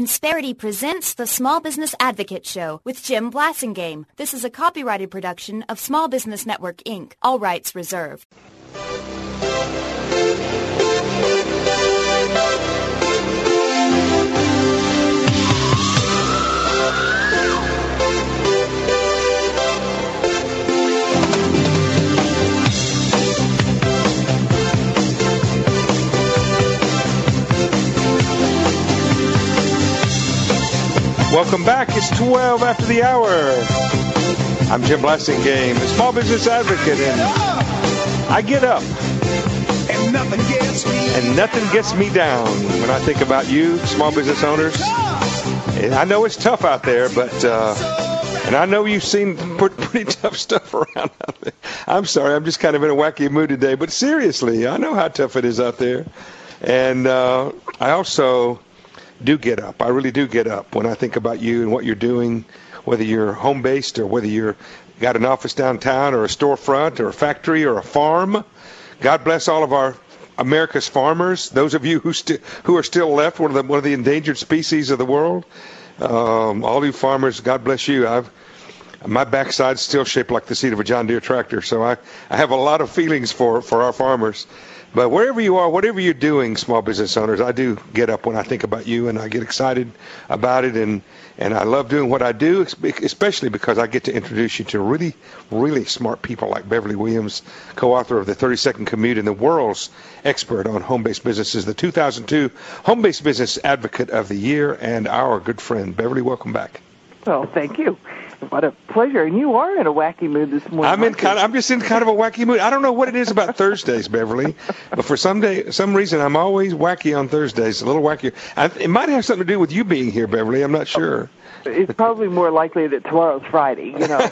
Insperity presents the Small Business Advocate Show with Jim Blasingame. This is a copyrighted production of Small Business Network, Inc. All rights reserved. Welcome back. It's 12 after the hour. I'm Jim Blasingame, the Small Business Advocate, and I get up, and nothing gets me down when I think about you, small business owners. And I know it's tough out there, but and I know you've seen pretty tough stuff around out there. I'm sorry, I'm just kind of in a wacky mood today, but seriously, I know how tough it is out there, and I also do get up. I really do get up when I think about you and what you're doing, whether you're home-based or whether you're got an office downtown or a storefront or a factory or a farm. God bless all of our America's farmers, those of you who are still left, one of the endangered species of the world. All you farmers, God bless you. My backside's still shaped like the seat of a John Deere tractor, so I have a lot of feelings for our farmers. But wherever you are, whatever you're doing, small business owners, I do get up when I think about you, and I get excited about it, and I love doing what I do, especially because I get to introduce you to really, really smart people like Beverly Williams, co-author of The 30-Second Commute and the world's expert on home-based businesses, the 2002 Home-Based Business Advocate of the Year, and our good friend. Beverly, welcome back. Well, thank you. What a pleasure. And you are in a wacky mood this morning. I'm just in kind of a wacky mood. I don't know what it is about Thursdays, Beverly, but for some reason, I'm always wacky on Thursdays, a little wackier. It might have something to do with you being here, Beverly. I'm not sure. It's probably more likely that tomorrow's Friday, you know.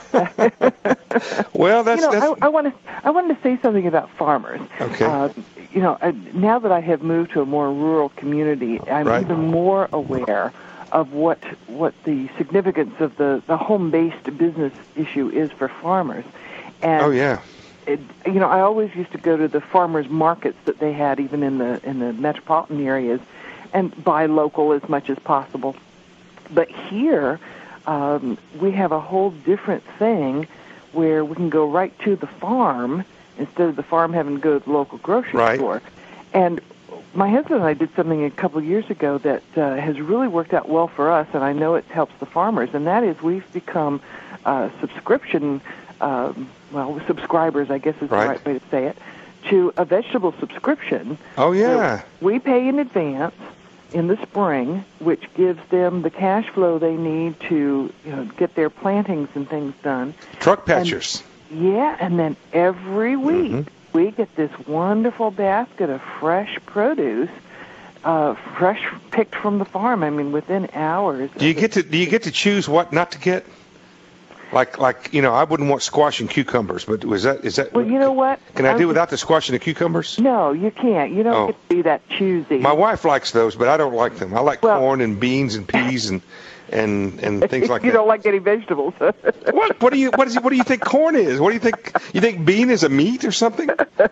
Well, that's... I wanted to say something about farmers. Okay. Now that I have moved to a more rural community, I'm even more aware of what the significance of the home-based business issue is for farmers. And I always used to go to the farmers markets that they had even in the metropolitan areas and buy local as much as possible. But here we have a whole different thing where we can go right to the farm instead of the farm having to go to the local grocery store. And my husband and I did something a couple of years ago that has really worked out well for us, and I know it helps the farmers, and that is we've become subscription, subscribers, I guess is the right way to say it, to a vegetable subscription. Oh, yeah. So we pay in advance in the spring, which gives them the cash flow they need to get their plantings and things done. Truck patchers. And then every week, we get this wonderful basket of fresh produce, fresh picked from the farm. I mean, within hours. Do you get to choose what not to get? Like I wouldn't want squash and cucumbers, but is that? Well, you know what? Can I do without the squash and the cucumbers? No, you can't. You don't get to be that choosy. My wife likes those, but I don't like them. I like corn and beans and peas and things like that. You don't like any vegetables. What do you think corn is? What do you think? You think bean is a meat or something?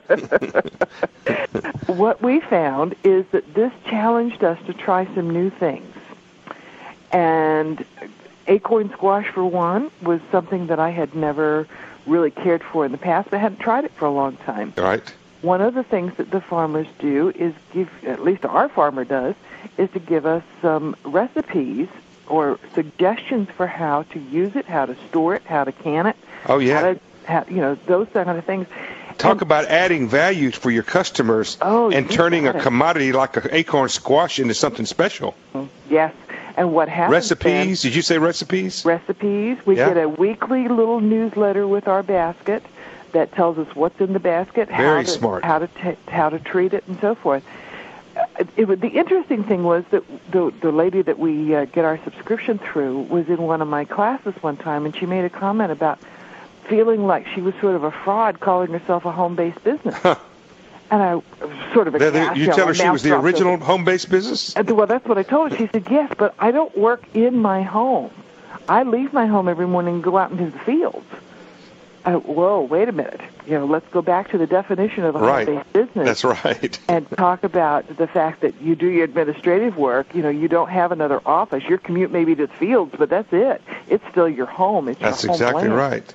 What we found is that this challenged us to try some new things. And acorn squash, for one, was something that I had never really cared for in the past, but I hadn't tried it for a long time. Right. One of the things that the farmers do is at least our farmer does, is to give us some recipes or suggestions for how to use it, how to store it, how to can it. Oh, yeah. Those kind of things. Talk about adding value for your customers and turning a commodity like an acorn squash into something special. Yes. And what happens recipes? Did you say recipes? Recipes. We get a weekly little newsletter with our basket that tells us what's in the basket, Very smart. how to treat it, and so forth. The interesting thing was that the lady that we get our subscription through was in one of my classes one time, and she made a comment about feeling like she was sort of a fraud calling herself a home-based business. And I sort of you tell her she was the original home-based business? Well, that's what I told her. She said, yes, but I don't work in my home. I leave my home every morning and go out into the fields. Whoa, wait a minute. Let's go back to the definition of a home-based business. That's right. And talk about the fact that you do your administrative work. You don't have another office. Your commute may be to the fields, but that's it. It's still your home. It's that's your home exactly land. Right.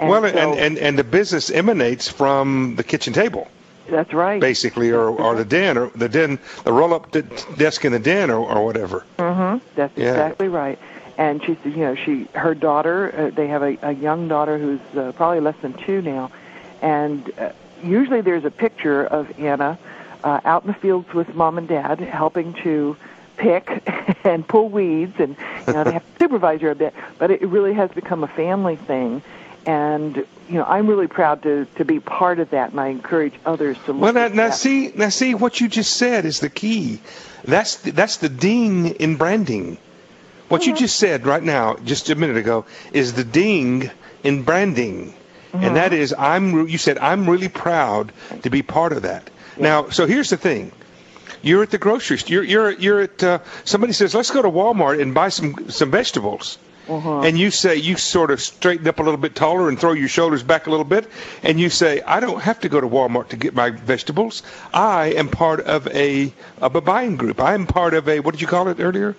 And the business emanates from the kitchen table. That's right. Basically, or the den, the roll-up desk in the den, or whatever. Mm-hmm. That's exactly right. And her daughter, they have a young daughter who's probably less than 2 now, and usually there's a picture of Anna out in the fields with Mom and Dad helping to pick and pull weeds, and they have to supervise her a bit, but it really has become a family thing. And I'm really proud to be part of that, and I encourage others to look at that. Now see what you just said is the key. That's the ding in branding. What you just said right now, just a minute ago, is the ding in branding, and that is you said I'm really proud to be part of that. Yeah. Now, so here's the thing: you're at the grocery store. You're at somebody says, let's go to Walmart and buy some vegetables. And you say, you sort of straighten up a little bit taller and throw your shoulders back a little bit, and you say, I don't have to go to Walmart to get my vegetables. I am part of a buying group. I am part of what did you call it earlier?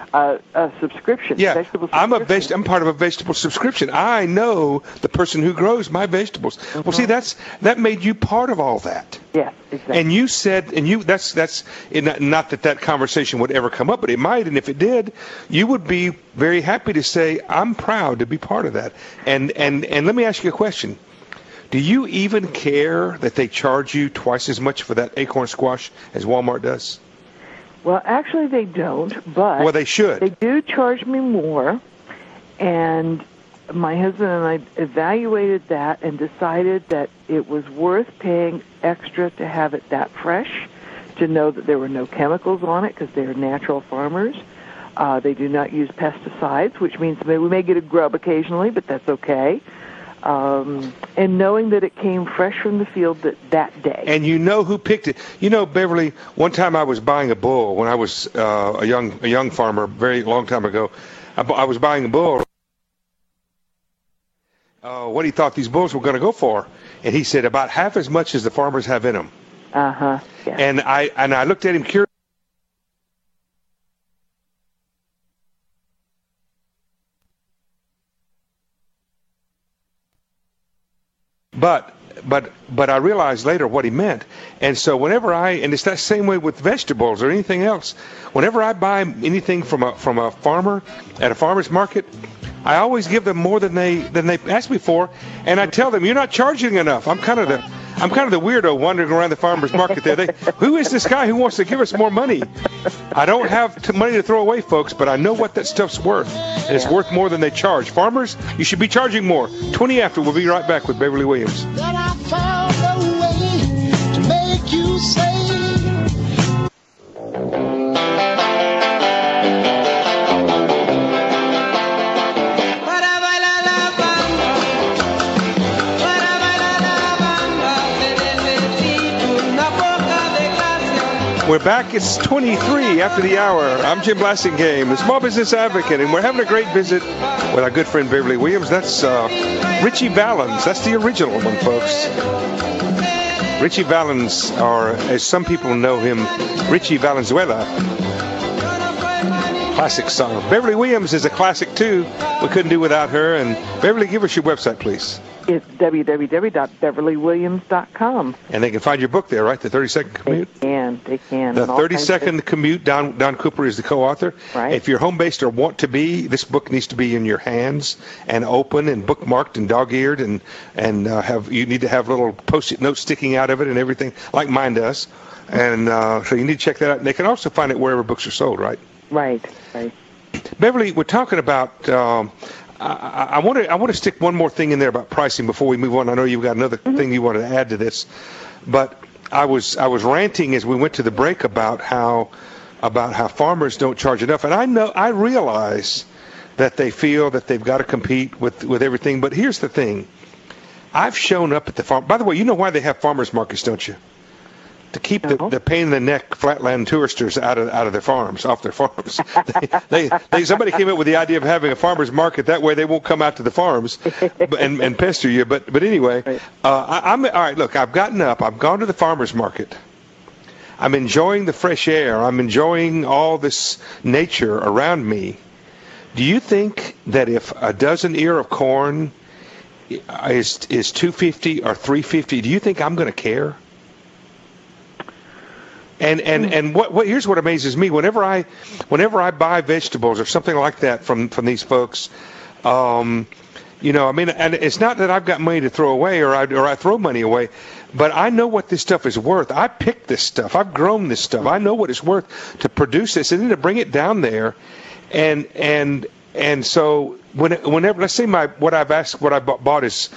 A subscription. Yeah, vegetable subscription. I'm part of a vegetable subscription. I know the person who grows my vegetables. Well, see, that made you part of all that. Yes, exactly. And you said, that's not that conversation would ever come up, but it might. And if it did, you would be very happy to say, I'm proud to be part of that. And let me ask you a question. Do you even care that they charge you twice as much for that acorn squash as Walmart does? Well, actually, they don't, but well, they should. They do charge me more, and my husband and I evaluated that and decided that it was worth paying extra to have it that fresh, to know that there were no chemicals on it because they're natural farmers. They do not use pesticides, which means we may get a grub occasionally, but that's okay. And knowing that it came fresh from the field that day. And you know who picked it. Beverly, one time I was buying a bull when I was a young farmer, a very long time ago. I was buying a bull. What he thought these bulls were going to go for. And he said about half as much as the farmers have in them. Uh-huh. Yeah. And I looked at him curious. But I realized later what he meant. And so and it's that same way with vegetables or anything else. Whenever I buy anything from a farmer at a farmer's market, I always give them more than they ask me for, and I tell them, you're not charging enough. I'm kind of the weirdo wandering around the farmer's market there. Who is this guy who wants to give us more money? I don't have money to throw away, folks, but I know what that stuff's worth, and it's worth more than they charge. Farmers, you should be charging more. 20 after, we'll be right back with Beverly Williams. Then I found a way to make you say. We're back. It's 23 after the hour. I'm Jim Blasingame, the Small Business Advocate, and we're having a great visit with our good friend Beverly Williams. That's Ritchie Valens. That's the original one, folks. Ritchie Valens, or as some people know him, Ritchie Valenzuela. Classic song. Beverly Williams is a classic, too. We couldn't do without her. And Beverly, give us your website, please. It's www.beverlywilliams.com. And they can find your book there, right? The 30-Second Commute? They can. The 30-Second Commute, Don Cooper is the co-author. Right. If you're home-based or want to be, this book needs to be in your hands and open and bookmarked and dog-eared, and you need to have little Post-it notes sticking out of it and everything, like mine does. And so you need to check that out. And they can also find it wherever books are sold, right? Right. Beverly, we're talking about... I want to stick one more thing in there about pricing before we move on. I know you've got another thing you wanted to add to this, but I was ranting as we went to the break about how farmers don't charge enough, and I realize that they feel that they've got to compete with everything. But here's the thing: I've shown up at the farm. By the way, you know why they have farmers markets, don't you? to keep the pain in the neck flatland touristers out of their farms, off their farms. Somebody came up with the idea of having a farmers market. That way they won't come out to the farms and pester you. But anyway, I'm all right. Look, I've gotten up. I've gone to the farmers market. I'm enjoying the fresh air. I'm enjoying all this nature around me. Do you think that if a dozen ear of corn is $2.50 or $3.50, do you think I'm going to care? And what here's what amazes me. Whenever I buy vegetables or something like that from these folks, you know, I mean, and it's not that I've got money to throw away or I throw money away, but I know what this stuff is worth. I picked this stuff. I've grown this stuff. I know what it's worth to produce this and then to bring it down there, and so whenever let's say what I bought is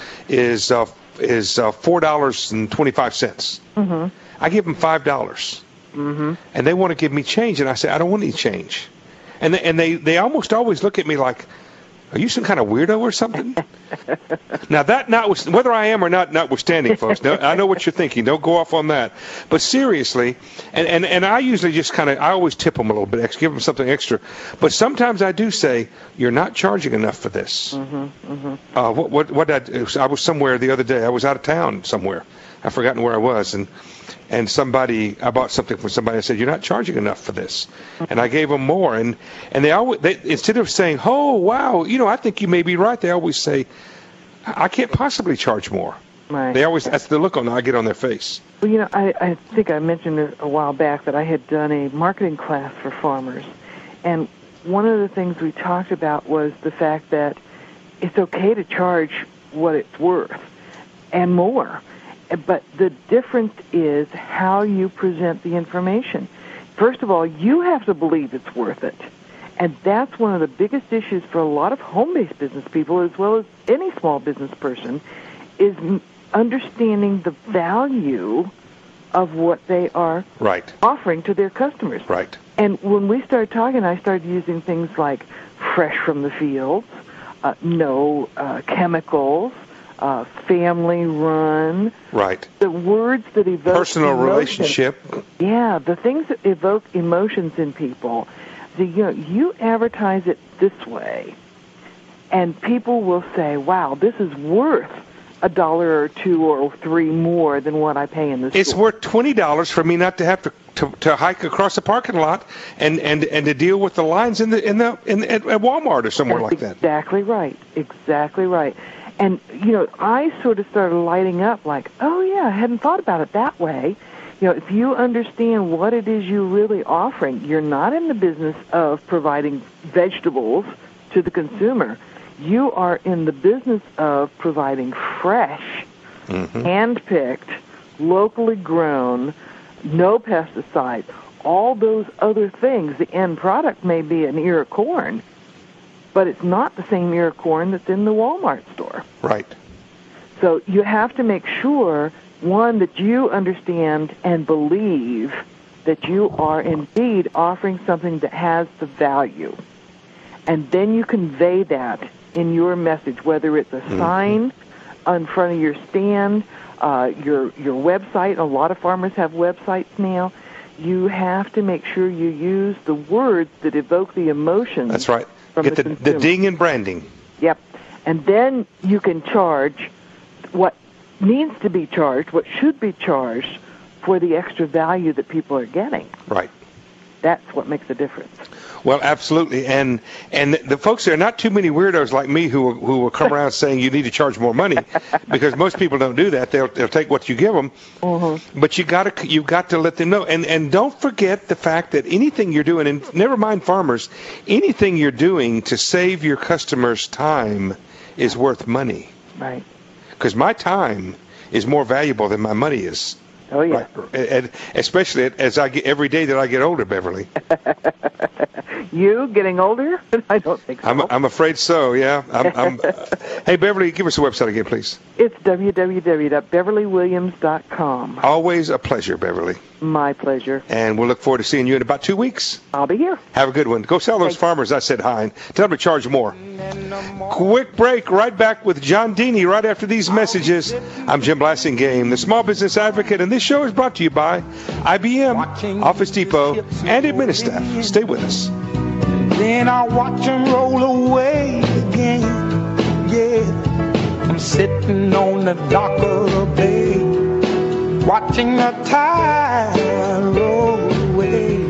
$4.25. Mm-hmm. I give them $5. Mm-hmm. And they want to give me change, and I say I don't want any change, and they almost always look at me like, are you some kind of weirdo or something? Now whether I am or not, notwithstanding, folks, no, I know what you're thinking. Don't go off on that. But seriously, and I usually just I always tip them a little bit extra, give them something extra. But sometimes I do say, you're not charging enough for this. Mm-hmm, mm-hmm. I was somewhere the other day. I was out of town somewhere. I've forgotten where I was, and I bought something from somebody. I said, you're not charging enough for this. And I gave them more. And they instead of saying, oh, wow, you know, I think you may be right, they always say, I can't possibly charge more. Right. That's the look I get on their face. Well, you know, I think I mentioned a while back that I had done a marketing class for farmers. And one of the things we talked about was the fact that it's okay to charge what it's worth and more. But the difference is how you present the information. First of all, you have to believe it's worth it. And that's one of the biggest issues for a lot of home-based business people, as well as any small business person, is understanding the value of what they are offering to their customers. Right. And when we started talking, I started using things like fresh from the fields, no chemicals, family run. Right. The words that evoke personal emotion. Relationship. Yeah, the things that evoke emotions in people. You advertise it this way, and people will say, wow, this is worth $1 or $2 or $3 more than what I pay in the store. It's worth $20 for me not to have to hike across the parking lot and to deal with the lines at Walmart or somewhere like that. Exactly right. Exactly right. And, you know, I sort of started lighting up like, oh, yeah, I hadn't thought about it that way. You know, if you understand what it is you're really offering, you're not in the business of providing vegetables to the consumer. You are in the business of providing fresh, hand-picked, locally grown, no pesticides, all those other things. The end product may be an ear of corn, but it's not the same ear of corn that's in the Walmart store. Right. So you have to make sure, one, that you understand and believe that you are indeed offering something that has the value. And then you convey that in your message, whether it's a sign in front of your stand, your website. A lot of farmers have websites now. You have to make sure you use the words that evoke the emotions. That's right. Get the ding and branding. Yep. And then you can charge what needs to be charged, what should be charged for the extra value that people are getting. Right. That's what makes a difference. Well, absolutely. And the folks, there are not too many weirdos like me who will come around saying you need to charge more money, because most people don't do that. They'll take what you give them. Mm-hmm. But you've got to let them know. And don't forget the fact that anything you're doing, and never mind farmers, anything you're doing to save your customers time is worth money. Right. Because my time is more valuable than my money is. Oh, yeah. Right. And especially as I get every day that I get older, Beverly. You getting older? I don't think so. I'm afraid so, yeah. Hey, Beverly, give us a website again, please. It's www.beverlywilliams.com. Always a pleasure, Beverly. My pleasure. And we'll look forward to seeing you in about 2 weeks. I'll be here. Have a good one. Go sell those farmers I said hi, and tell them to charge more. Quick break, right back with John Deeney right after these messages. I'm Jim Blasingame, the Small Business Advocate, and this This show is brought to you by IBM, Office Depot, and Administaff. Stay with us. Then I watch them roll away again. Yeah, I'm sitting on the dock of the bay, watching the tide roll away.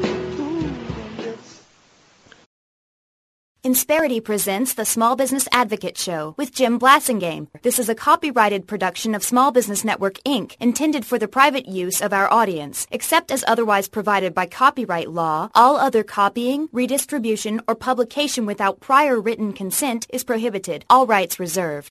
Insperity presents the Small Business Advocate Show with Jim Blasingame. This is a copyrighted production of Small Business Network, Inc., intended for the private use of our audience. Except as otherwise provided by copyright law, all other copying, redistribution, or publication without prior written consent is prohibited. All rights reserved.